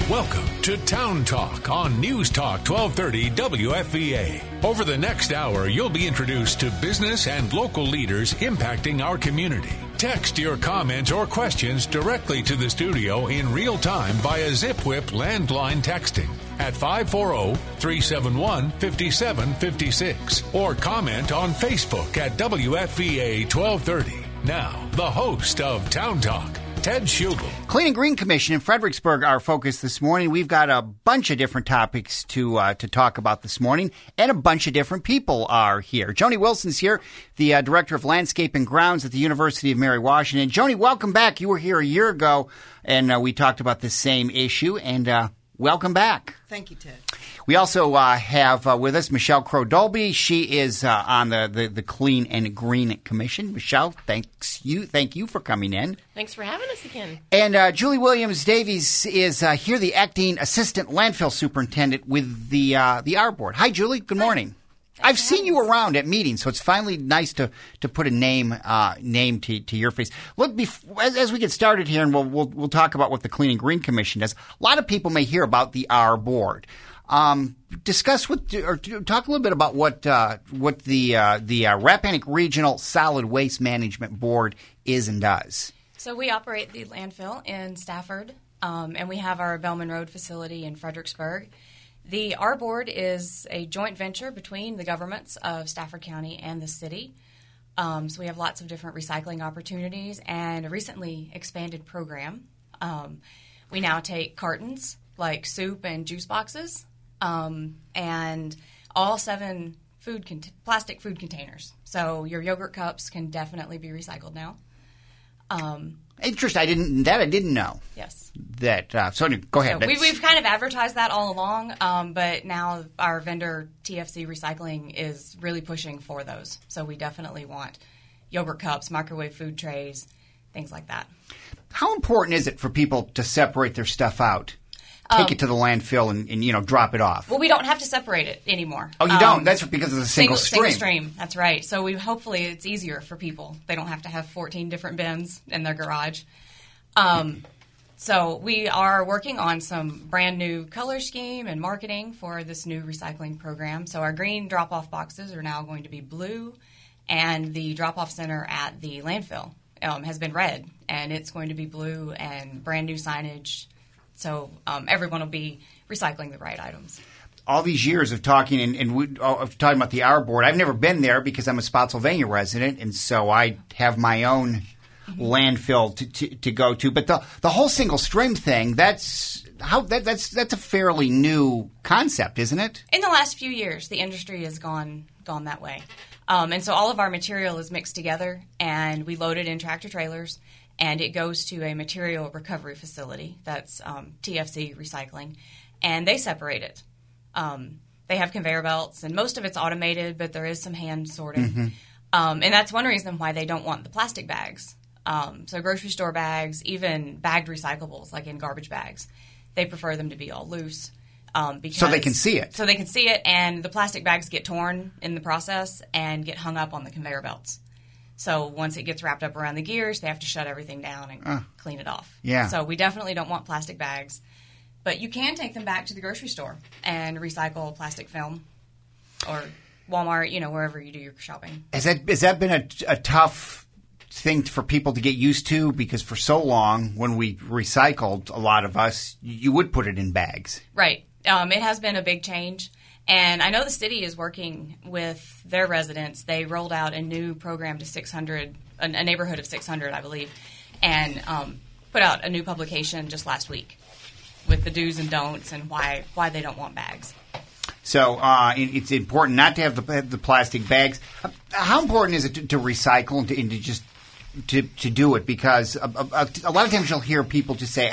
Welcome to Town Talk on News Talk 1230 WFVA. Over the next hour, you'll be introduced to business and local leaders impacting our community. Text your comments or questions directly to the studio in real time via ZipWhip landline texting at 540-371-5756 or comment on Facebook at WFVA 1230. Now, the host of Town Talk, Ted Schugel. Clean and Green Commission in Fredericksburg, our focus this morning. We've got a bunch of different topics to talk about this morning, and a bunch of different people are here. Joni Wilson's here, the Director of Landscape and Grounds at the University of Mary Washington. Joni, welcome back. You were here a year ago, and we talked about the same issue, and welcome back. Thank you, Ted. We also have with us Michelle Crow-Dolby. She is on the Clean and Green Commission. Michelle, thank you for coming in. Thanks for having us again. And Julie Williams-Davies is here, the acting assistant landfill superintendent with the R Board. Hi, Julie. Good morning. I've seen you around at meetings, so it's finally nice to put a name to your face. Look, as we get started here, and we'll talk about what the Clean and Green Commission does. A lot of people may hear about the R Board. Talk a little bit about what the Rappahannock Regional Solid Waste Management Board is and does. So we operate the landfill in Stafford, and we have our Bellman Road facility in Fredericksburg. The R Board is a joint venture between the governments of Stafford County and the city. So we have lots of different recycling opportunities and a recently expanded program. We now take cartons like soup and juice boxes, and all 7 plastic food containers. So your yogurt cups can definitely be recycled now. Interesting. I didn't know. Yes. So go ahead. So we've kind of advertised that all along, but now our vendor TFC Recycling is really pushing for those. So we definitely want yogurt cups, microwave food trays, things like that. How important is it for people to separate their stuff out? Take it to the landfill and drop it off. Well, we don't have to separate it anymore. Oh, you don't? That's because of the single stream. Single stream, that's right. So hopefully it's easier for people. They don't have to have 14 different bins in their garage. So we are working on some brand new color scheme and marketing for this new recycling program. So our green drop-off boxes are now going to be blue, and the drop-off center at the landfill has been red, and it's going to be blue and brand new signage. So everyone will be recycling the right items. All these years of talking of talking about the R Board, I've never been there because I'm a Spotsylvania resident, and so I have my own landfill to go to. But the whole single stream thing, that's a fairly new concept, isn't it? In the last few years, the industry has gone that way, and so all of our material is mixed together, and we load it in tractor trailers. And it goes to a material recovery facility, that's TFC Recycling, and they separate it. They have conveyor belts, and most of it's automated, but there is some hand sorting. Mm-hmm. And that's one reason why they don't want the plastic bags. So grocery store bags, even bagged recyclables, like in garbage bags, they prefer them to be all loose. So they can see it. So they can see it, and the plastic bags get torn in the process and get hung up on the conveyor belts. So once it gets wrapped up around the gears, they have to shut everything down and clean it off. Yeah. So we definitely don't want plastic bags. But you can take them back to the grocery store and recycle plastic film, or Walmart, wherever you do your shopping. Has that been a tough thing for people to get used to? Because for so long, when we recycled, a lot of us, you would put it in bags. Right. It has been a big change. And I know the city is working with their residents. They rolled out a new program to 600, a neighborhood of 600, I believe, and put out a new publication just last week with the do's and don'ts and why they don't want bags. So it's important not to have the plastic bags. How important is it to recycle and to do it? Because a lot of times you'll hear people just say,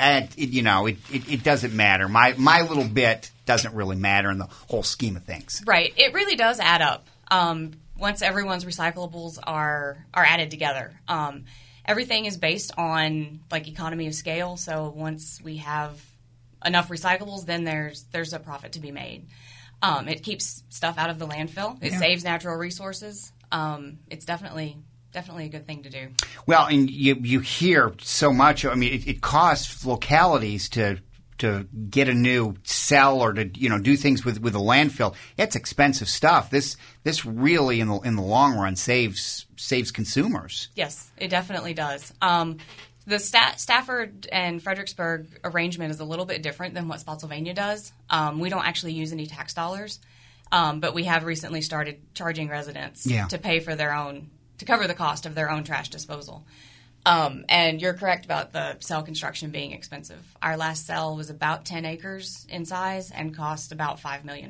it doesn't matter. My little bit doesn't really matter in the whole scheme of things. Right. It really does add up. Once everyone's recyclables are added together. Everything is based on economy of scale. So once we have enough recyclables, then there's a profit to be made. It keeps stuff out of the landfill. It saves natural resources. It's definitely a good thing to do. Well, and you hear so much. I mean, it costs localities to get a new cell or to do things with the landfill. It's expensive stuff. This really in the long run saves consumers. Yes, it definitely does. The Stafford and Fredericksburg arrangement is a little bit different than what Spotsylvania does. We don't actually use any tax dollars, but we have recently started charging residents to pay for to cover the cost of their own trash disposal. And you're correct about the cell construction being expensive. Our last cell was about 10 acres in size and cost about $5 million.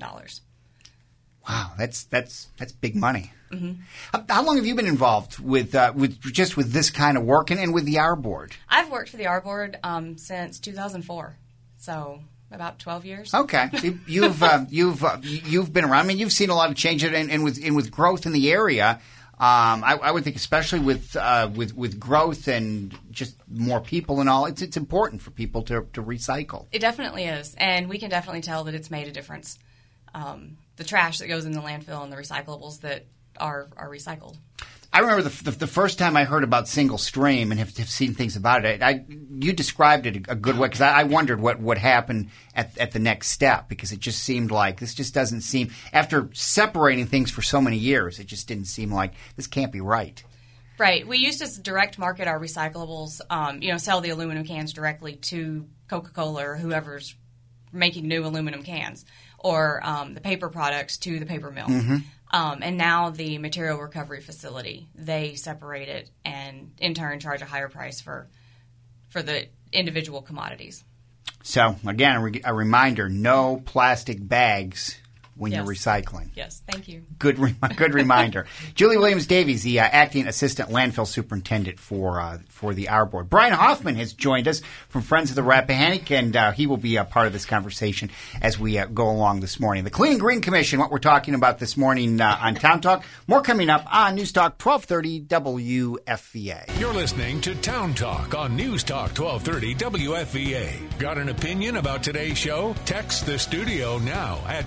Wow, that's big money. Mm-hmm. How long have you been involved with this kind of work and with the R Board? I've worked for the R Board since 2004, so about 12 years. Okay, so you've been around. I mean, you've seen a lot of change and with growth in the area. I would think, especially with growth and just more people and all, it's important for people to recycle. It definitely is, and we can definitely tell that it's made a difference. The trash that goes in the landfill and the recyclables that are recycled. I remember the first time I heard about single stream and have seen things about it. You described it a good way because I wondered what happened at the next step, because it just seemed like this just doesn't seem, after separating things for so many years, it just didn't seem like this can't be right. Right. We used to direct market our recyclables, sell the aluminum cans directly to Coca-Cola or whoever's making new aluminum cans, or the paper products to the paper mill. Mm-hmm. And now the material recovery facility, they separate it and in turn charge a higher price for the individual commodities. So, again, a reminder, no plastic bags when you're recycling. Yes, thank you. Good reminder. Julie Williams-Davies, the acting assistant landfill superintendent for the R Board. Brian Hoffman has joined us from Friends of the Rappahannock, and he will be a part of this conversation as we go along this morning. The Clean and Green Commission, what we're talking about this morning on Town Talk. More coming up on News Talk 1230 WFVA. You're listening to Town Talk on News Talk 1230 WFVA. Got an opinion about today's show? Text the studio now at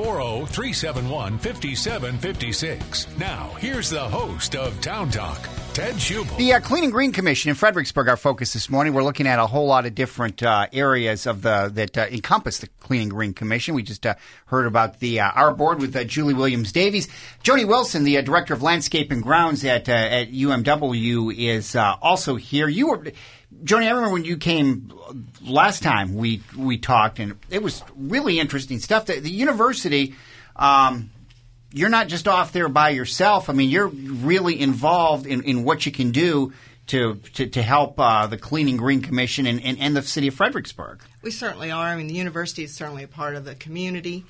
540-371-5756. Now, here's the host of Town Talk, Ted Schubel. The Clean and Green Commission in Fredericksburg, our focus this morning. We're looking at a whole lot of different areas of that encompass the Clean and Green Commission. We just heard about the R Board with Julie Williams-Davies. Joni Wilson, the Director of Landscape and Grounds at UMW, is also here. Joni, I remember when you came last time we talked, and it was really interesting stuff. The university, you're not just off there by yourself. I mean, you're really involved in what you can do to help the Clean and Green Commission and the city of Fredericksburg. We certainly are. I mean, the university is certainly a part of the community.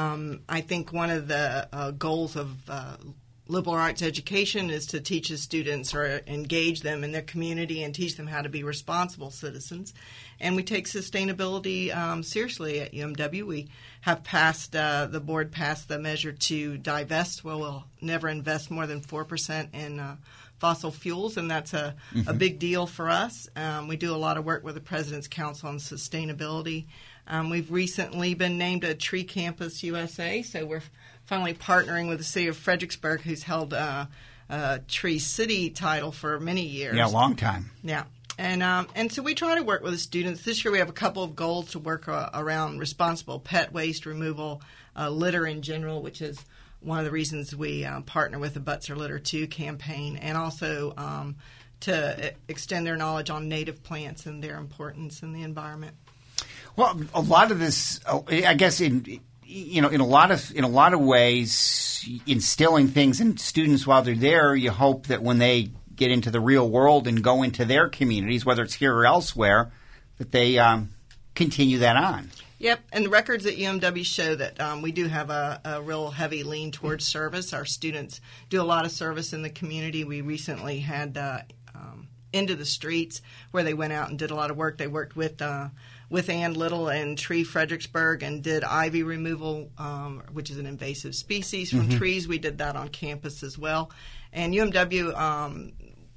I think one of the goals of liberal arts education is to teach the students or engage them in their community and teach them how to be responsible citizens. And we take sustainability seriously at UMW. We have the board passed the measure to divest. Well, we'll never invest more than 4% in fossil fuels, and that's a big deal for us. We do a lot of work with the President's Council on Sustainability. We've recently been named a Tree Campus USA, so we're finally partnering with the city of Fredericksburg, who's held a Tree City title for many years. Yeah, a long time. Yeah. And so we try to work with the students. This year we have a couple of goals to work around responsible pet waste removal, litter in general, which is one of the reasons we partner with the Butts or Litter 2 campaign, and also to extend their knowledge on native plants and their importance in the environment. Well, a lot of this, I guess, in a lot of ways, instilling things in students while they're there, you hope that when they get into the real world and go into their communities, whether it's here or elsewhere, that they continue that on. Yep, and the records at UMW show that we do have a real heavy lean towards service. Our students do a lot of service in the community. We recently had Into the Streets, where they went out and did a lot of work. They worked with Ann Little and Tree Fredericksburg and did ivy removal, which is an invasive species from trees. We did that on campus as well. And UMW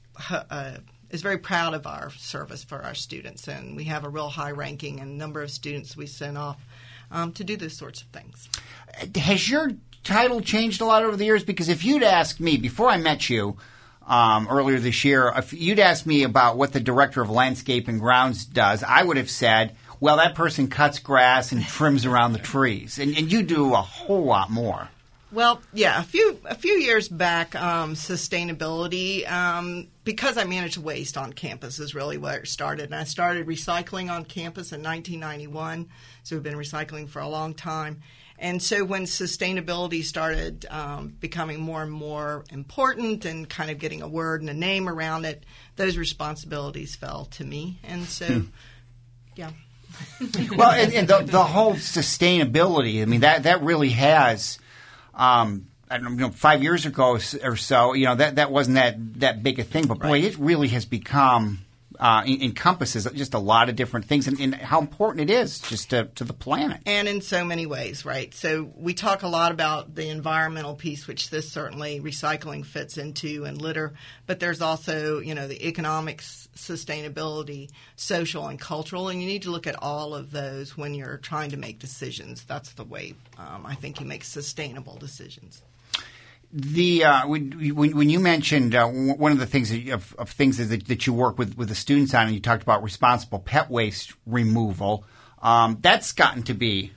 is very proud of our service for our students, and we have a real high ranking and number of students we send off to do those sorts of things. Has your title changed a lot over the years? Because if you'd asked me before I met you earlier this year, if you'd asked me about what the Director of Landscape and Grounds does, I would have said, well, that person cuts grass and trims around the trees, and you do a whole lot more. Well, yeah, a few years back, sustainability, because I manage waste on campus is really where it started. And I started recycling on campus in 1991, so we've been recycling for a long time. And so when sustainability started becoming more and more important and kind of getting a word and a name around it, those responsibilities fell to me. And so, yeah. Well, and the whole sustainability, I mean, that really has... I don't know, 5 years ago or so, that wasn't that big a thing. But, boy, it really has become encompasses just a lot of different things and how important it is just to the planet. And in so many ways, right? So we talk a lot about the environmental piece, which this certainly recycling fits into, and litter. But there's also, the economic sustainability, social and cultural, and you need to look at all of those when you're trying to make decisions. That's the way I think you make sustainable decisions. When you mentioned one of the things of things that you work with the students on, and you talked about responsible pet waste removal, that's gotten to be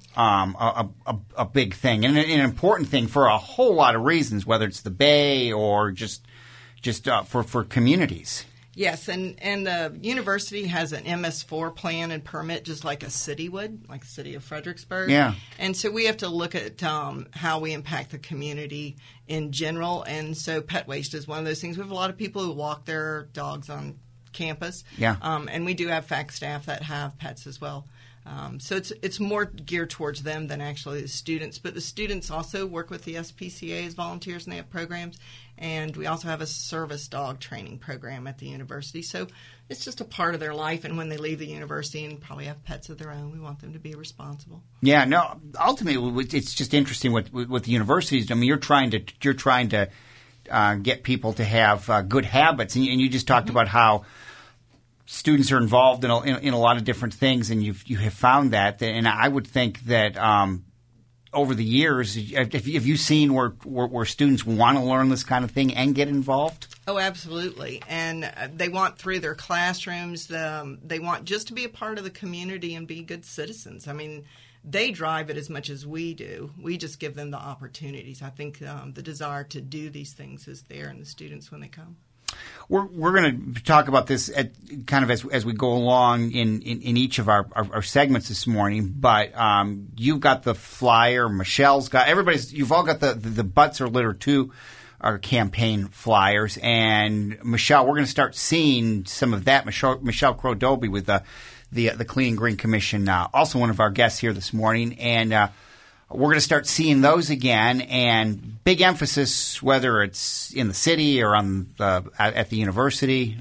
a big thing and an important thing for a whole lot of reasons, whether it's the Bay or just for communities. Yes, and the university has an MS4 plan and permit just like a city would, like the city of Fredericksburg. Yeah. And so we have to look at how we impact the community in general. And so pet waste is one of those things. We have a lot of people who walk their dogs on campus. Yeah. And we do have fac staff that have pets as well. So it's more geared towards them than actually the students. But the students also work with the SPCA as volunteers, and they have programs. And we also have a service dog training program at the university. So it's just a part of their life. And when they leave the university and probably have pets of their own, we want them to be responsible. Yeah, no. Ultimately, it's just interesting with the universities. I mean, you're trying to get people to have good habits, and you just talked about how students are involved in a lot of different things, and you have found that. And I would think that over the years, have you seen where students want to learn this kind of thing and get involved? Oh, absolutely. And they want through their classrooms, they want just to be a part of the community and be good citizens. I mean, they drive it as much as we do. We just give them the opportunities. I think the desire to do these things is there in the students when they come. We're going to talk about this as we go along in each of our segments this morning. But you've got the flyer. Michelle's got you've all got the Butts Are Litter Too, our campaign flyers. And Michelle, we're going to start seeing some of that. Michelle Crow-Dobie with the Clean and Green Commission, also one of our guests here this morning, and. We're going to start seeing those again, and big emphasis, whether it's in the city or at the university.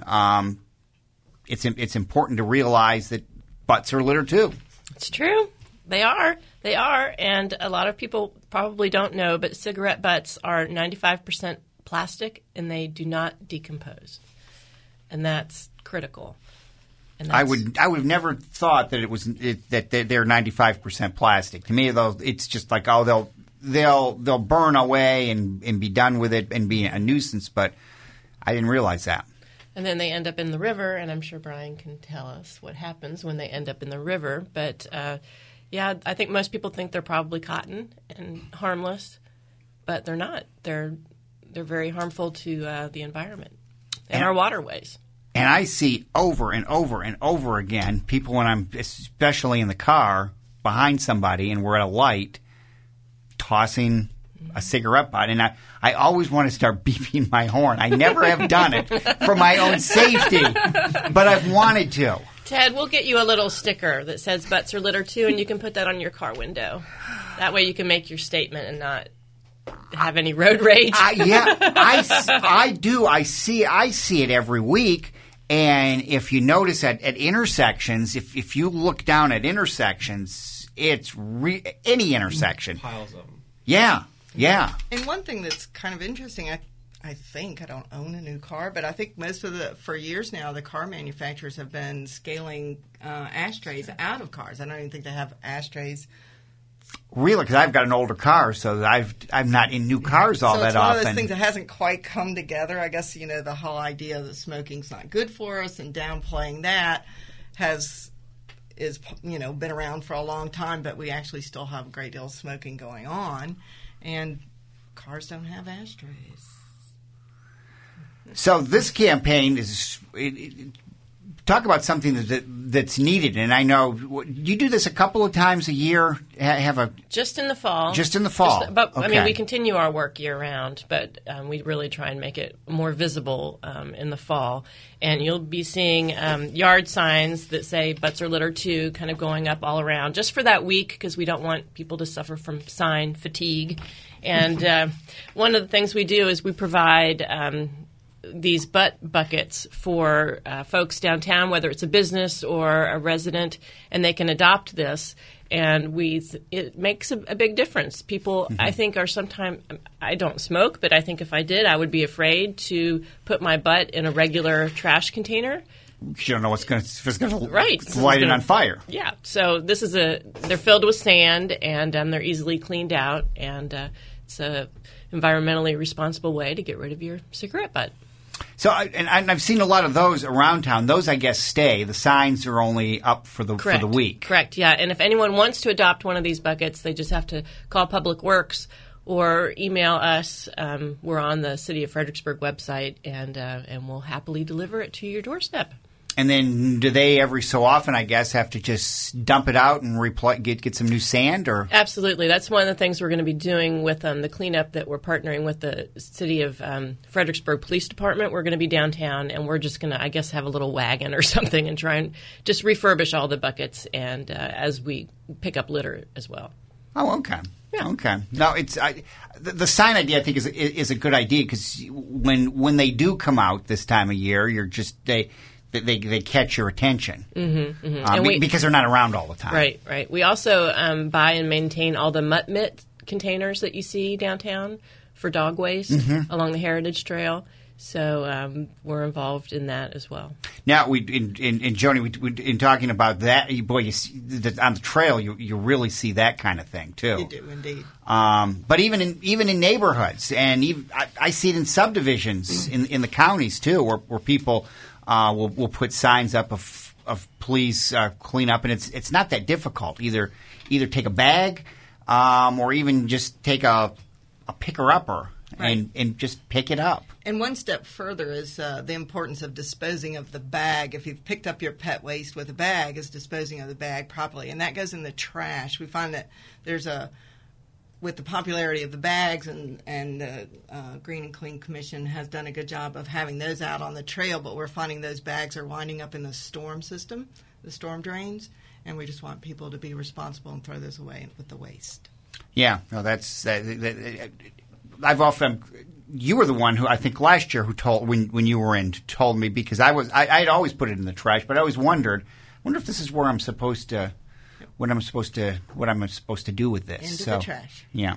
It's important to realize that butts are litter too. It's true. They are, and a lot of people probably don't know, but cigarette butts are 95% plastic, and they do not decompose, and that's critical. I would have never thought that that they're 95% plastic. To me, though, it's just like they'll burn away and be done with it and be a nuisance. But I didn't realize that. And then they end up in the river, and I'm sure Brian can tell us what happens when they end up in the river. But I think most people think they're probably cotton and harmless, but they're not. They're very harmful to the environment and our waterways. And I see over and over and over again people when I'm especially in the car behind somebody and we're at a light tossing a cigarette butt. And I always want to start beeping my horn. I never have done it for my own safety, but I've wanted to. Ted, we'll get you a little sticker that says Butts Are Litter Too, and you can put that on your car window. That way you can make your statement and not have any road rage. I do. I see it every week. And if you notice at intersections, if you look down at intersections, it's any intersection. Piles of them. Yeah. And one thing that's kind of interesting, I think, I don't own a new car, but I think for years now, the car manufacturers have been scaling ashtrays out of cars. I don't even think they have ashtrays. Really? Because I've got an older car, so I'm not in new cars that often. So it's one of those things that hasn't quite come together. I guess, the whole idea that smoking's not good for us and downplaying that is been around for a long time, but we actually still have a great deal of smoking going on, and cars don't have ashtrays. So this campaign is talk about something that's needed, and I know you do this a couple of times a year. Have a just in the fall. Just in the fall. But okay. I mean, we continue our work year round, but we really try and make it more visible in the fall. And you'll be seeing yard signs that say "Butts are litter too," kind of going up all around, just for that week, because we don't want people to suffer from sign fatigue. And one of the things we do is we provide these butt buckets for folks downtown, whether it's a business or a resident, and they can adopt this. And it makes a big difference. People, I think, are sometimes – I don't smoke, but I think if I did, I would be afraid to put my butt in a regular trash container. You don't know if it's going to right. light it on fire. Yeah. So this is they're filled with sand, and they're easily cleaned out, and it's a environmentally responsible way to get rid of your cigarette butt. So, and I've seen a lot of those around town. Those, I guess, stay. The signs are only up for the week. Correct, yeah. And if anyone wants to adopt one of these buckets, they just have to call Public Works or email us. We're on the City of Fredericksburg website, and we'll happily deliver it to your doorstep. And then do they every so often, I guess, have to just dump it out and get some new sand? Or Absolutely. That's one of the things we're going to be doing with the cleanup that we're partnering with the City of Fredericksburg Police Department. We're going to be downtown, and we're just going to, I guess, have a little wagon or something and try and just refurbish all the buckets and as we pick up litter as well. Oh, okay. Yeah. Okay. No, the sign idea, I think, is a good idea because when they do come out this time of year, they catch your attention because they're not around all the time. Right. We also buy and maintain all the mutt mitt containers that you see downtown for dog waste along the Heritage Trail. So we're involved in that as well. Now, in Joni, in talking about that, boy, on the trail, you really see that kind of thing too. You do indeed. But even in neighborhoods, and I see it in subdivisions in the counties too, where people. We'll put signs up of please clean up, and it's not that difficult. Either take a bag, or even just take a picker-upper and just pick it up. And one step further is the importance of disposing of the bag. If you've picked up your pet waste with a bag, is disposing of the bag properly, and that goes in the trash. We find that with the popularity of the bags, and the Green and Clean Commission has done a good job of having those out on the trail, but we're finding those bags are winding up in the storm system, the storm drains, and we just want people to be responsible and throw those away with the waste. Yeah, no, that's I've often. You were the one who I think last year who told when you were in told me, because I'd always put it in the trash, but I always wonder if this is where I'm supposed to. What I'm supposed to do with this? Into the trash. Yeah,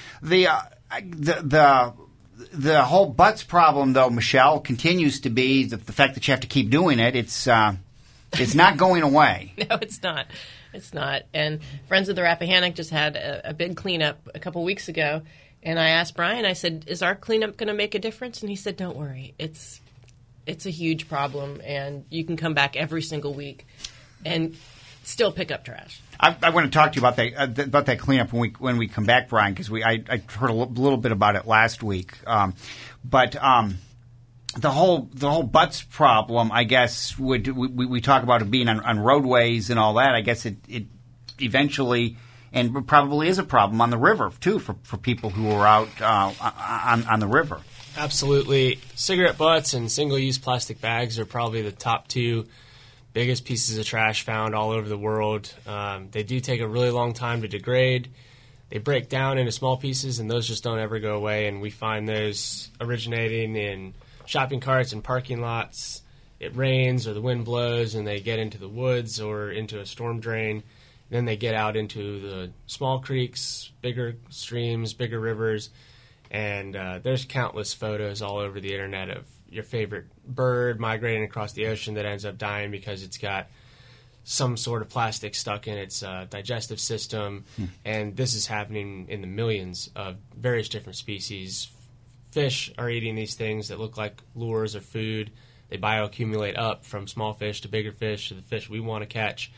the whole butts problem, though, Michelle, continues to be the fact that you have to keep doing it. It's not going away. No, it's not. It's not. And Friends of the Rappahannock just had a big cleanup a couple weeks ago, and I asked Brian. I said, "Is our cleanup going to make a difference?" And he said, "Don't worry. It's a huge problem, and you can come back every single week and still pick up trash." I want to talk to you about that cleanup when we come back, Brian, because I heard a little bit about it last week. But the whole butts problem, I guess, we talk about it being on roadways and all that. I guess it eventually and probably is a problem on the river too for people who are out on the river. Absolutely, cigarette butts and single-use plastic bags are probably the top two biggest pieces of trash found all over the world. They do take a really long time to degrade. They break down into small pieces, and those just don't ever go away. And we find those originating in shopping carts and parking lots. It rains or the wind blows, and they get into the woods or into a storm drain. Then they get out into the small creeks, bigger streams, bigger rivers. And there's countless photos all over the internet of your favorite bird migrating across the ocean that ends up dying because it's got some sort of plastic stuck in its digestive system. And this is happening in the millions of various different species. Fish are eating these things that look like lures or food. They bioaccumulate up from small fish to bigger fish to the fish we want to catch.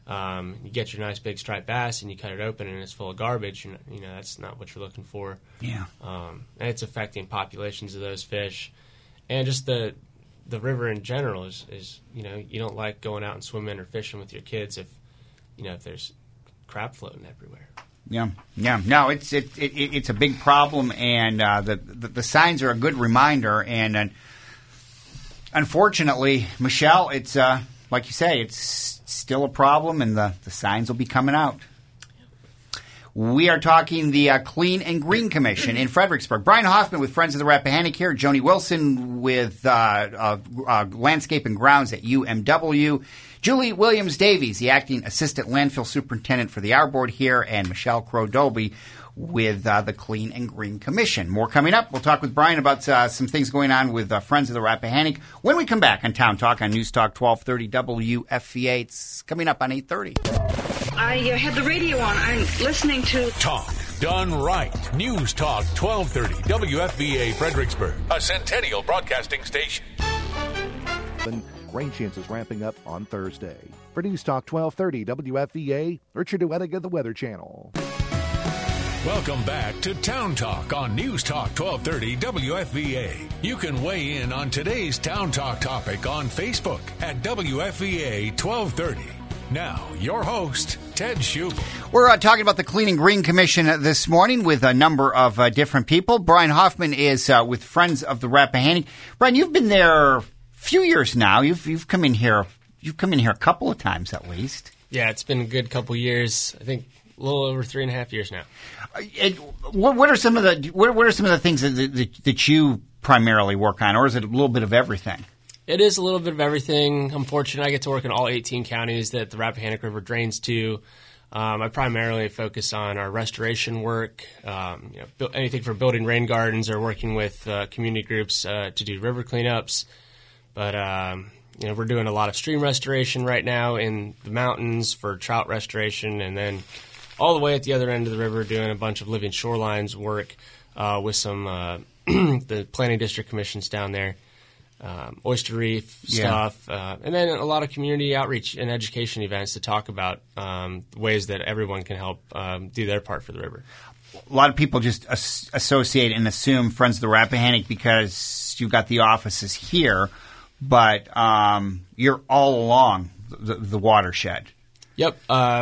You get your nice big striped bass and you cut it open and it's full of garbage. And, that's not what you're looking for. Yeah. And it's affecting populations of those fish. And just the river in general is you don't like going out and swimming or fishing with your kids if there's crap floating everywhere. Yeah. No, it's a big problem, and the signs are a good reminder. And unfortunately, Michelle, it's like you say, it's still a problem, and the signs will be coming out. We are talking the Clean and Green Commission in Fredericksburg. Brian Hoffman with Friends of the Rappahannock here. Joni Wilson with Landscape and Grounds at UMW. Julie Williams-Davies, the Acting Assistant Landfill Superintendent for the Our Board here. And Michelle Crow-Dolby with the Clean and Green Commission. More coming up. We'll talk with Brian about some things going on with Friends of the Rappahannock when we come back on Town Talk on News Talk 1230 WFVA. It's coming up on 8:30. I had the radio on. I'm listening to Talk done right. News Talk 1230 WFVA Fredericksburg, a Centennial Broadcasting station. Rain chances ramping up on Thursday. For News Talk 1230 WFVA, Richard Duettiga, the Weather Channel. Welcome back to Town Talk on News Talk 1230 WFVA. You can weigh in on today's Town Talk topic on Facebook at WFVA 1230. Now, your host, Ted Schubel. We're talking about the Clean and Green Commission this morning with a number of different people. Brian Hoffman is with Friends of the Rappahannock. Brian, you've been there a few years now. You've come in here. You've come in here a couple of times at least. Yeah, it's been a good couple years. I think a little over 3.5 years now. What are some of the things that you primarily work on, or is it a little bit of everything? It is a little bit of everything. I'm fortunate I get to work in all 18 counties that the Rappahannock River drains to. I primarily focus on our restoration work, anything from building rain gardens or working with community groups to do river cleanups. But we're doing a lot of stream restoration right now in the mountains for trout restoration, and then all the way at the other end of the river doing a bunch of living shorelines work with some the planning district commissions down there. Oyster Reef stuff, and then a lot of community outreach and education events to talk about ways that everyone can help do their part for the river. A lot of people just associate and assume Friends of the Rappahannock because you've got the offices here, but you're all along the watershed. Yep.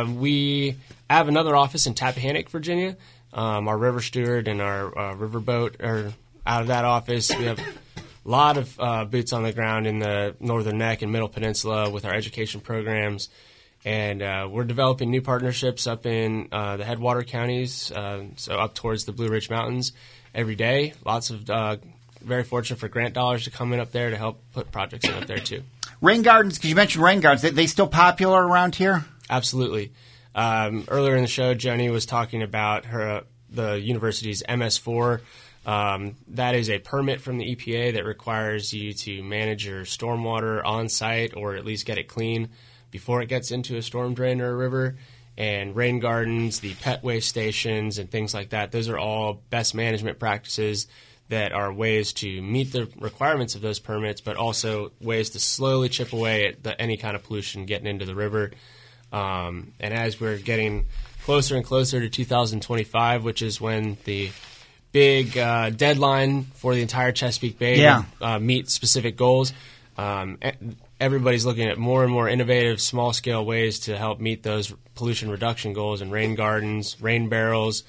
We have another office in Tappahannock, Virginia. Our river steward and our riverboat are out of that office. We have a lot of boots on the ground in the Northern Neck and Middle Peninsula with our education programs. And we're developing new partnerships up in the headwater counties, so up towards the Blue Ridge Mountains every day. Lots of very fortunate for grant dollars to come in up there to help put projects in up there, too. Rain gardens, because you mentioned rain gardens, they still popular around here? Absolutely. Earlier in the show, Joni was talking about the university's MS4. That is a permit from the EPA that requires you to manage your stormwater on site or at least get it clean before it gets into a storm drain or a river. And rain gardens, the pet waste stations, and things like that, those are all best management practices that are ways to meet the requirements of those permits, but also ways to slowly chip away at any kind of pollution getting into the river. And as we're getting closer and closer to 2025, which is when the big deadline for the entire Chesapeake Bay to meet specific goals, everybody's looking at more and more innovative, small-scale ways to help meet those pollution reduction goals in rain gardens, rain barrels,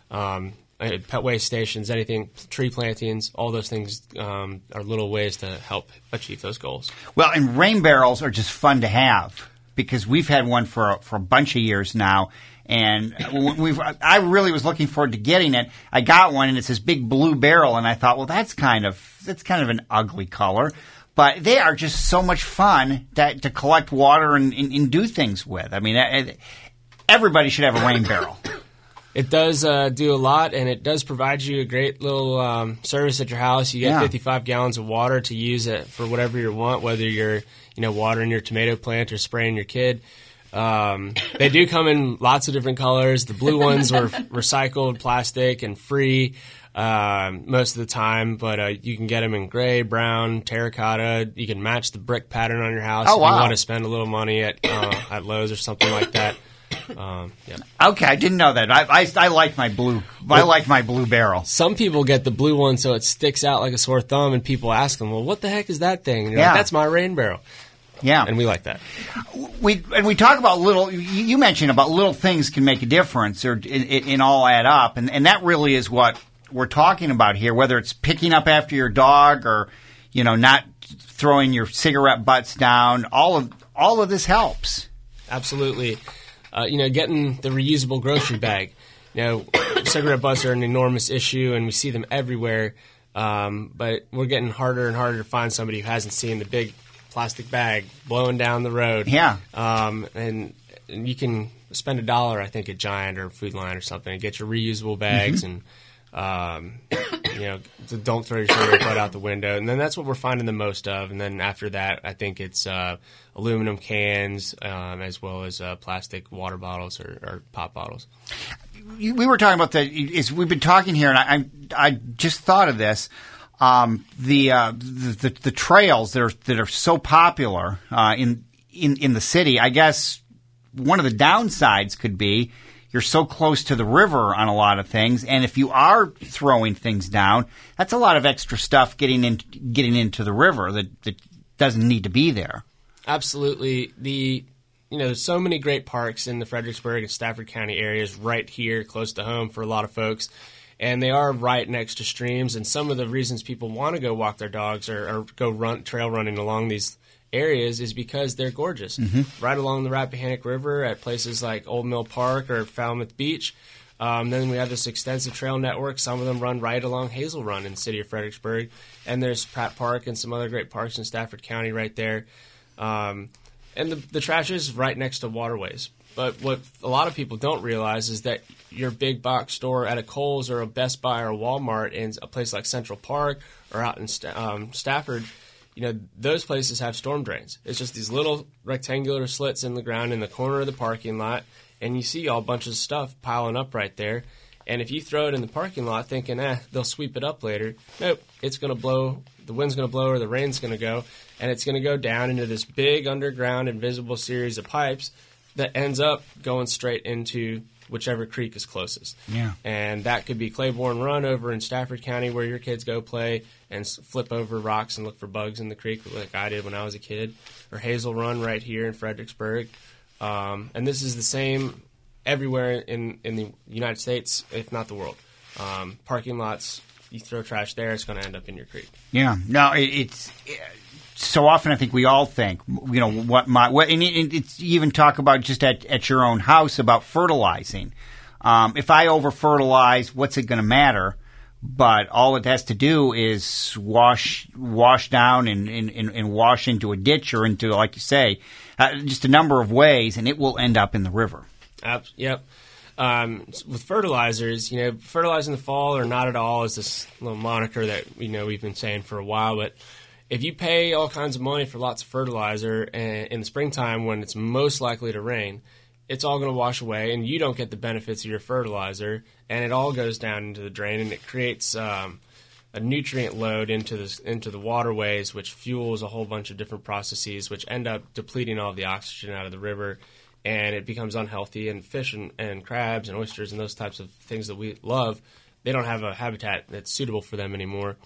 pet waste stations, anything, tree plantings, all those things are little ways to help achieve those goals. Well, and rain barrels are just fun to have because we've had one for a bunch of years now. And I really was looking forward to getting it. I got one, and it's this big blue barrel, and I thought, well, that's kind of an ugly color. But they are just so much fun to collect water and do things with. I mean, everybody should have a rain barrel. It does do a lot, and it does provide you a great little service at your house. You get 55 gallons of water to use it for whatever you want, whether you're watering your tomato plant or spraying your kid. They do come in lots of different colors. The blue ones are recycled plastic and free. most of the time, but you can get them in gray, brown, terracotta. You can match the brick pattern on your house if you want to spend a little money at Lowe's or something like that. Yeah. Okay, I didn't know that. I like my blue. I like my blue barrel. Some people get the blue one so it sticks out like a sore thumb, and people ask them, "Well, what the heck is that thing?" And you're like, "That's my rain barrel." Yeah, and we like that. We talk about little. You mentioned about little things can make a difference, or it all add up, and that really is what we're talking about here. Whether it's picking up after your dog, or not throwing your cigarette butts down, all of this helps. Absolutely. Getting the reusable grocery bag. Cigarette butts are an enormous issue, and we see them everywhere. But we're getting harder and harder to find somebody who hasn't seen the big plastic bag blowing down the road. Yeah. And you can spend $1, I think, at Giant or Food Line or something, and get your reusable bags and don't throw your cigarette butt out the window. And then that's what we're finding the most of. And then after that, I think it's aluminum cans as well as plastic water bottles or pop bottles. We were talking about that. We've been talking here, and I just thought of this. The trails that are so popular in the city. I guess one of the downsides could be you're so close to the river on a lot of things, and if you are throwing things down, that's a lot of extra stuff getting into the river that doesn't need to be there. Absolutely. There's so many great parks in the Fredericksburg and Stafford County areas right here close to home for a lot of folks. And they are right next to streams, and some of the reasons people want to go walk their dogs or go trail running along these areas is because they're gorgeous. Mm-hmm. Right along the Rappahannock River at places like Old Mill Park or Falmouth Beach. Then we have this extensive trail network. Some of them run right along Hazel Run in the city of Fredericksburg. And there's Pratt Park and some other great parks in Stafford County right there. And the trash is right next to waterways. But what a lot of people don't realize is that your big box store at a Kohl's or a Best Buy or a Walmart in a place like Central Park or out in Stafford, those places have storm drains. It's just these little rectangular slits in the ground in the corner of the parking lot, and you see all bunch of stuff piling up right there. And if you throw it in the parking lot thinking, they'll sweep it up later, nope, it's going to blow. The wind's going to blow or the rain's going to go, and it's going to go down into this big underground invisible series of pipes that ends up going straight into whichever creek is closest. Yeah. And that could be Claiborne Run over in Stafford County where your kids go play and flip over rocks and look for bugs in the creek like I did when I was a kid. Or Hazel Run right here in Fredericksburg. And this is the same everywhere in the United States, if not the world. Parking lots, you throw trash there, it's going to end up in your creek. Yeah. No, it's so often I think we all think, and it's you even talk about just at your own house about fertilizing. If I over-fertilize, what's it going to matter? But all it has to do is wash down and wash into a ditch or into, like you say, just a number of ways, and it will end up in the river. Yep. With fertilizers, fertilizing the fall or not at all is this little moniker that we've been saying for a while, but if you pay all kinds of money for lots of fertilizer in the springtime when it's most likely to rain, it's all going to wash away, and you don't get the benefits of your fertilizer, and it all goes down into the drain, and it creates a nutrient load into the waterways, which fuels a whole bunch of different processes, which end up depleting all the oxygen out of the river, and it becomes unhealthy. And fish and crabs and oysters and those types of things that we love, they don't have a habitat that's suitable for them anymore.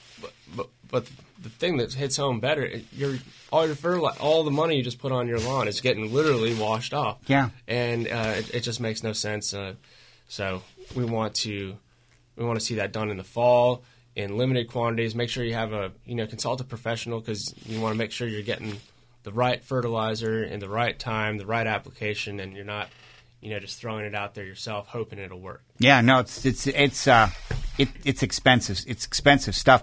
But the thing that hits home better, all the money you just put on your lawn is getting literally washed off. Yeah, and it just makes no sense. So we want to see that done in the fall in limited quantities. Make sure you have consult a professional because you want to make sure you're getting the right fertilizer in the right time, the right application, and you're not just throwing it out there yourself hoping it'll work. Yeah, no, it's expensive. It's expensive stuff.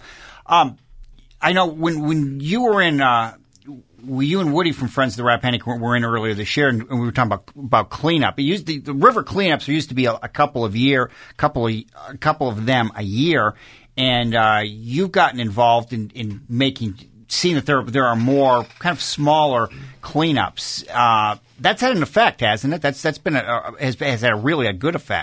I know when you were in, you and Woody from Friends of the Rappahannock were in earlier this year, and we were talking about cleanup. The river cleanups used to be a couple of them a year, and you've gotten involved in seeing that there are more kind of smaller cleanups. That's had an effect, hasn't it? That's been has had really a good effect.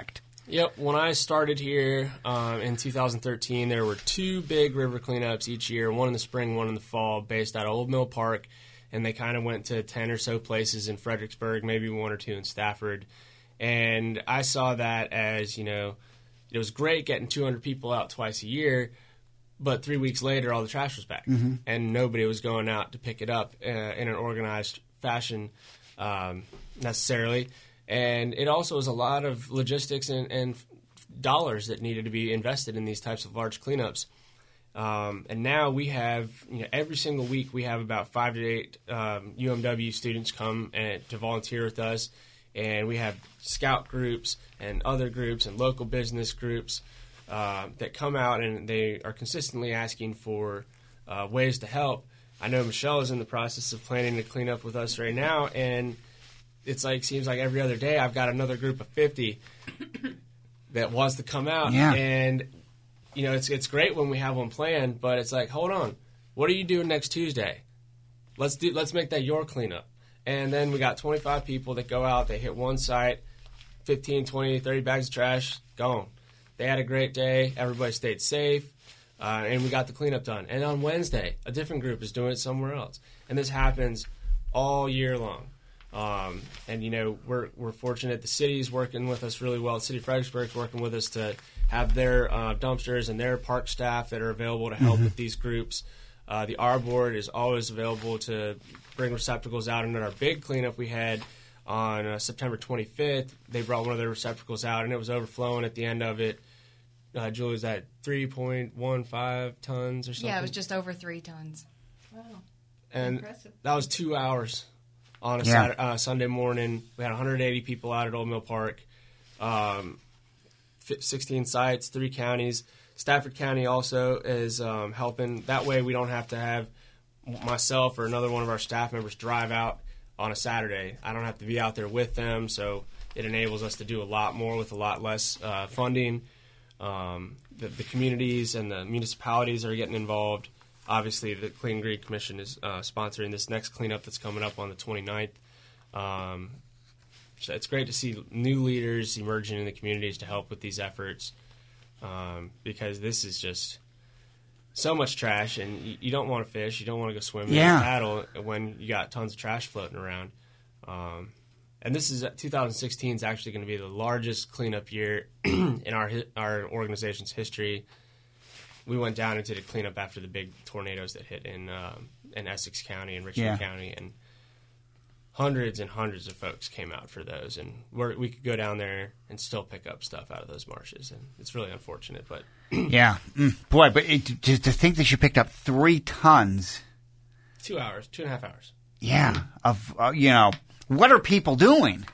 Yep. When I started here in 2013, there were 2 big river cleanups each year, one in the spring, one in the fall, based out of Old Mill Park, and they kind of went to 10 or so places in Fredericksburg, maybe 1 or 2 in Stafford. And I saw that as, it was great getting 200 people out twice a year, but 3 weeks later, all the trash was back, and nobody was going out to pick it up in an organized fashion necessarily. And it also was a lot of logistics and dollars that needed to be invested in these types of large cleanups. And now we have, every single week we have about 5 to 8 UMW students come to volunteer with us. And we have scout groups and other groups and local business groups that come out, and they are consistently asking for ways to help. I know Michelle is in the process of planning to clean up with us right now, and seems like every other day I've got another group of 50 that wants to come out. Yeah. And, it's great when we have one planned, but it's like, hold on, what are you doing next Tuesday? Let's make that your cleanup. And then we got 25 people that go out, they hit one site, 15, 20, 30 bags of trash, gone. They had a great day, everybody stayed safe, and we got the cleanup done. And on Wednesday, a different group is doing it somewhere else. And this happens all year long. And we're fortunate the city's working with us really well. The city of Fredericksburg's working with us to have their dumpsters and their park staff that are available to help with these groups. The R Board is always available to bring receptacles out. And in our big cleanup we had on September 25th, they brought one of their receptacles out, and it was overflowing at the end of it. Julie, was that 3.15 tons or something? Yeah, it was just over 3 tons. Wow. And Impressive. that was 2 hours on a Sunday morning. We had 180 people out at Old Mill Park, 16 sites, 3 counties. Stafford County also is helping. That way we don't have to have myself or another one of our staff members drive out on a Saturday. I don't have to be out there with them, so it enables us to do a lot more with a lot less funding. The communities and the municipalities are getting involved. Obviously, the Clean Green Commission is sponsoring this next cleanup that's coming up on the 29th. So it's great to see new leaders emerging in the communities to help with these efforts, because this is just so much trash, and you don't want to fish, you don't want to go swimming or paddle when you got tons of trash floating around. And this is 2016 is actually going to be the largest cleanup year in our organization's history. We went down and did a cleanup after the big tornadoes that hit in Essex County and Richmond County, and hundreds and hundreds of folks came out for those. And we could go down there and still pick up stuff out of those marshes, and it's really unfortunate. But yeah, boy, but to think that you picked up 3 tons, 2 hours, 2.5 hours. Yeah, of what are people doing?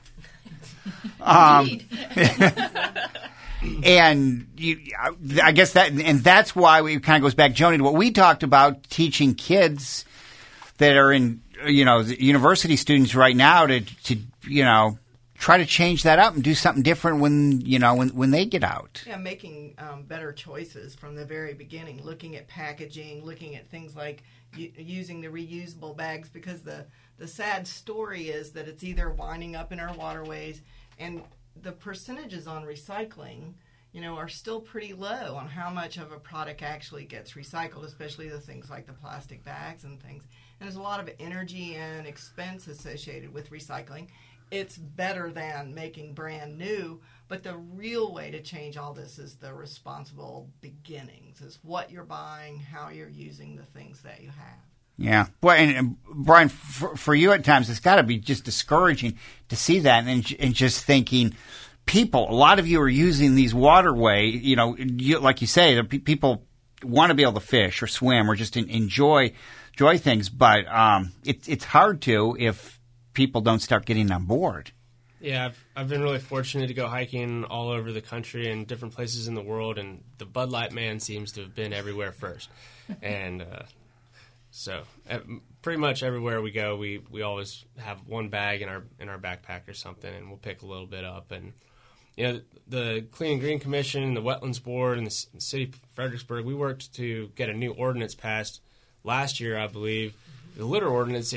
And I guess that's why we kind of goes back, Joni, to what we talked about, teaching kids that are in, university students right now to try to change that up and do something different when they get out. Yeah, making better choices from the very beginning, looking at packaging, looking at things like using the reusable bags, because the sad story is that it's either winding up in our waterways, and the percentages on recycling, are still pretty low on how much of a product actually gets recycled, especially the things like the plastic bags and things. And there's a lot of energy and expense associated with recycling. It's better than making brand new, but the real way to change all this is the responsible beginnings, is what you're buying, how you're using the things that you have. Yeah. Well, and Brian, for you at times, it's got to be just discouraging to see that and just thinking, a lot of you are using these waterway, like you say, people want to be able to fish or swim or just enjoy things, but it's hard to if people don't start getting on board. Yeah, I've been really fortunate to go hiking all over the country and different places in the world, and the Bud Light man seems to have been everywhere first. And so pretty much everywhere we go, we always have one bag in our backpack or something, and we'll pick a little bit up. And the Clean and Green Commission, the Wetlands Board, and the City of Fredericksburg, we worked to get a new ordinance passed last year, I believe. The litter ordinance, it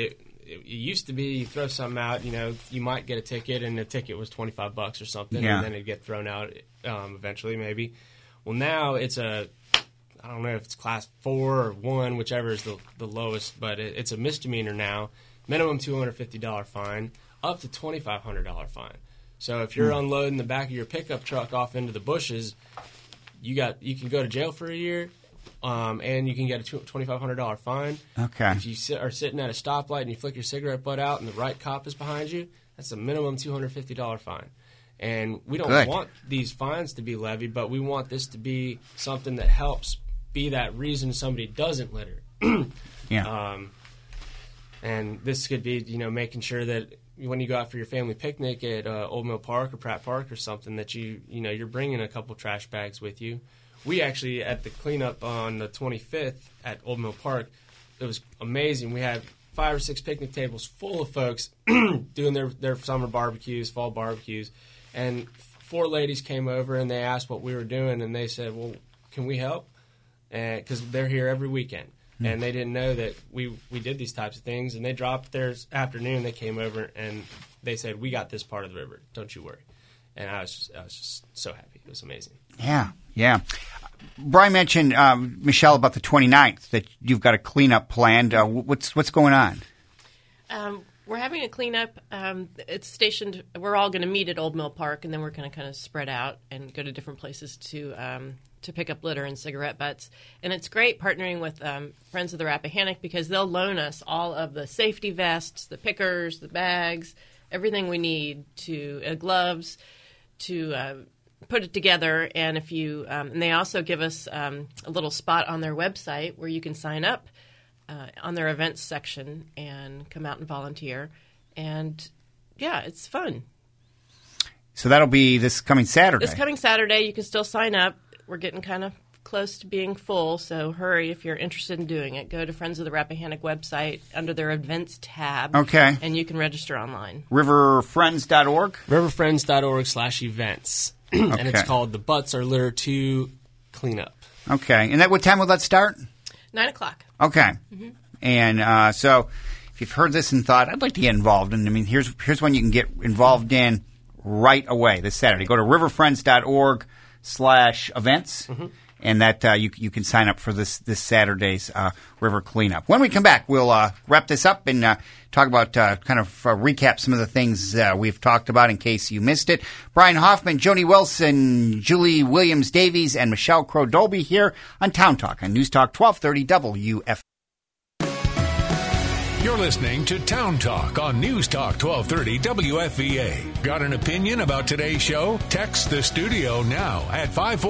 it used to be you throw something out, you might get a ticket, and the ticket was $25 or something, Yeah. and then it'd get thrown out eventually, maybe. Well, now it's I don't know if it's class 4 or 1, whichever is the lowest, but it's a misdemeanor now. Minimum $250 fine, up to $2,500 fine. So if you're unloading the back of your pickup truck off into the bushes, you can go to jail for a year, and you can get a $2,500 fine. Okay. If you are sitting at a stoplight and you flick your cigarette butt out and the right cop is behind you, that's a minimum $250 fine. And we don't want these fines to be levied, but we want this to be something that helps be that reason somebody doesn't litter. Yeah. And this could be, making sure that when you go out for your family picnic at Old Mill Park or Pratt Park or something, that you're bringing a couple trash bags with you. We actually, at the cleanup on the 25th at Old Mill Park, it was amazing. We had 5 or 6 picnic tables full of folks doing their summer barbecues, fall barbecues, and 4 ladies came over and they asked what we were doing, and they said, well, can we help? Because they're here every weekend. And they didn't know that we did these types of things. And they dropped theirs afternoon. They came over and they said, we got this part of the river. Don't you worry. And I was just so happy. It was amazing. Yeah. Brian mentioned, Michelle, about the 29th, that you've got a cleanup planned. What's going on? We're having a cleanup. It's stationed. We're all going to meet at Old Mill Park, and then we're going to kind of spread out and go to different places to pick up litter and cigarette butts. And it's great partnering with Friends of the Rappahannock, because they'll loan us all of the safety vests, the pickers, the bags, everything we need to gloves to put it together. And if you and they also give us a little spot on their website where you can sign up on their events section and come out and volunteer. And yeah, it's fun. So that'll be this coming Saturday. This coming Saturday, you can still sign up. We're getting kind of close to being full, so hurry if you're interested in doing it. Go to Friends of the Rappahannock website under their events tab. Okay. And you can register online. Riverfriends.org? Riverfriends.org/events. And it's called the Butts Are Litter 2 Cleanup. Okay. And what time will that start? 9:00. Okay. Mm-hmm. And so if you've heard this and thought, I'd like to get involved, and here's one you can get involved in right away this Saturday. Go to riverfriends.org/events, and that you can sign up for this Saturday's river cleanup. When we come back, we'll wrap this up and talk about recap some of the things we've talked about in case you missed it. Brian Hoffman, Joni Wilson, Julie Williams-Davies, and Michelle Crow-Dolby here on Town Talk on News Talk 1230 WF. You're listening to Town Talk on News Talk 1230 WFVA. Got an opinion about today's show? Text the studio now at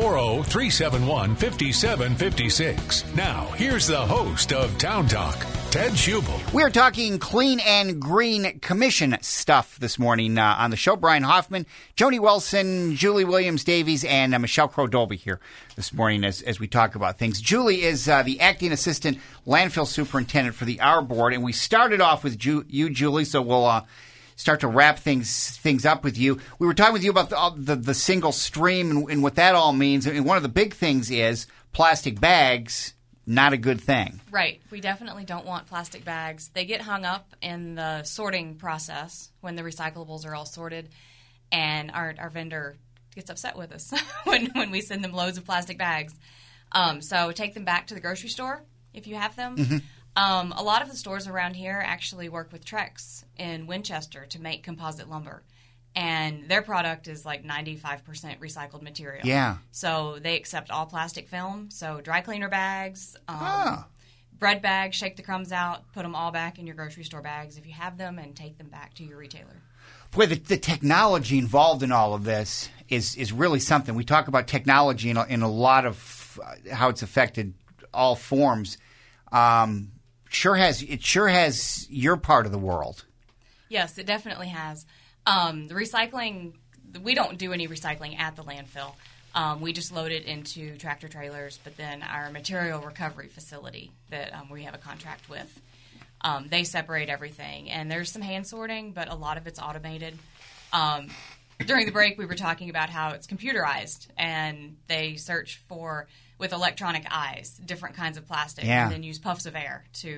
540-371-5756. Now, here's the host of Town Talk, Ted Schubel. We're talking Clean and Green Commission stuff this morning on the show. Brian Hoffman, Joni Wilson, Julie Williams-Davies, and Michelle Crow-Dolby here this morning as we talk about things. Julie is the acting assistant landfill superintendent for the R Board, and we started off with you, Julie, so we'll start to wrap things up with you. We were talking with you about the single stream and what that all means, and one of the big things is plastic bags. Not a good thing. Right. We definitely don't want plastic bags. They get hung up in the sorting process when the recyclables are all sorted, and our vendor gets upset with us when we send them loads of plastic bags. So take them back to the grocery store if you have them. Mm-hmm. A lot of the stores around here actually work with Trex in Winchester to make composite lumber. And their product is like 95% recycled material. Yeah. So they accept all plastic film. So dry cleaner bags, bread bags, shake the crumbs out, put them all back in your grocery store bags if you have them, and take them back to your retailer. Boy, the technology involved in all of this is really something. We talk about technology in a lot of how it's affected all forms. It sure has your part of the world. Yes, it definitely has. The recycling, we don't do any recycling at the landfill. We just load it into tractor trailers, but then our material recovery facility that we have a contract with, they separate everything. And there's some hand sorting, but a lot of it's automated. During the break, we were talking about how it's computerized, and they search for, with electronic eyes, different kinds of plastic, and then use puffs of air to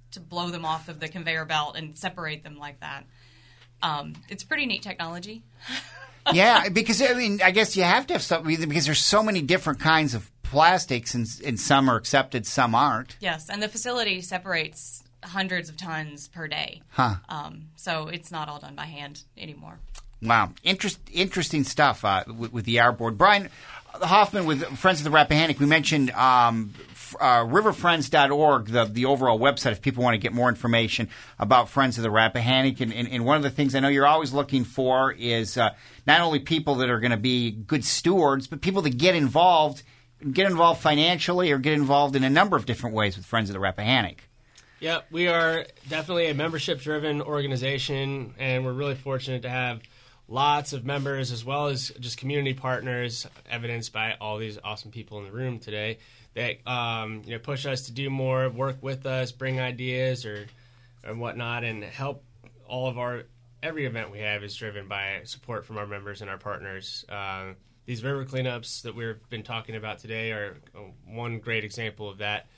to blow them off of the conveyor belt and separate them like that. It's pretty neat technology. Yeah, because I guess you have to have something because there's so many different kinds of plastics, and some are accepted, some aren't. Yes, and the facility separates hundreds of tons per day. Huh. So it's not all done by hand anymore. Wow. Interesting stuff with the R-Board. Brian Hoffman with Friends of the Rappahannock, we mentioned riverfriends.org, the overall website, if people want to get more information about Friends of the Rappahannock. And one of the things I know you're always looking for is not only people that are going to be good stewards, but people that get involved financially or get involved in a number of different ways with Friends of the Rappahannock. Yeah, we are definitely a membership-driven organization, and we're really fortunate to have lots of members as well as just community partners, evidenced by all these awesome people in the room today that push us to do more, work with us, bring ideas or whatnot, and help all of every event we have is driven by support from our members and our partners. These river cleanups that we've been talking about today are one great example of that.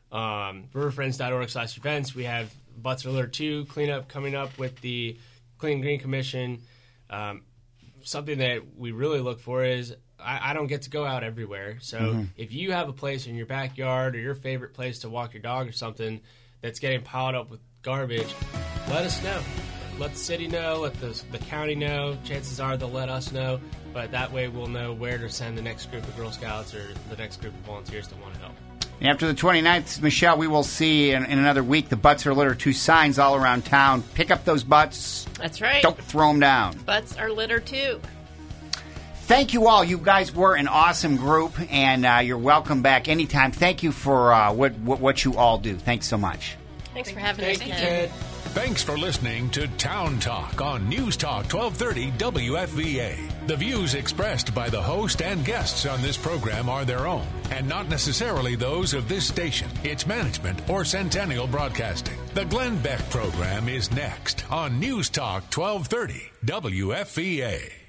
Riverfriends.org/events. We have Butts Are Litter 2 cleanup coming up with the Clean Green Commission. Something that we really look for is I don't get to go out everywhere. So if you have a place in your backyard or your favorite place to walk your dog or something that's getting piled up with garbage, let us know. Let the city know. Let the county know. Chances are they'll let us know. But that way we'll know where to send the next group of Girl Scouts or the next group of volunteers that want to help. After the 29th, Michelle, we will see in another week the Butts Are Litter 2 signs all around town. Pick up those butts. That's right. Don't throw them down. Butts are litter too. Thank you all. You guys were an awesome group, and you're welcome back anytime. Thank you for what you all do. Thanks so much. Thanks for having us, Ted. Thanks for listening to Town Talk on News Talk 1230 WFVA. The views expressed by the host and guests on this program are their own and not necessarily those of this station, its management, or Centennial Broadcasting. The Glenn Beck program is next on News Talk 1230 WFVA.